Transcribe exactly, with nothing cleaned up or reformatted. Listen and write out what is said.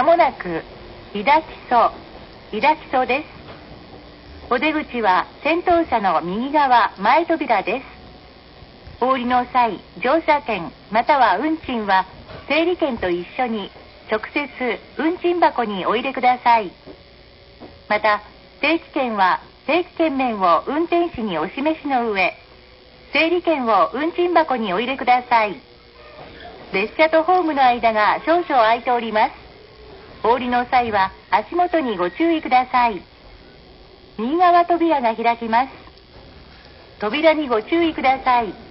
まもなく、伊田基礎、伊田基礎です。お出口は先頭車の右側前扉です。お降りの際、乗車券または運賃は整理券と一緒に直接運賃箱にお入れください。また、定期券は定期券面を運転士にお示しの上、整理券を運賃箱にお入れください。列車とホームの間が少々空いております。お降りの際は足元にご注意ください。右側扉が開きます。扉にご注意ください。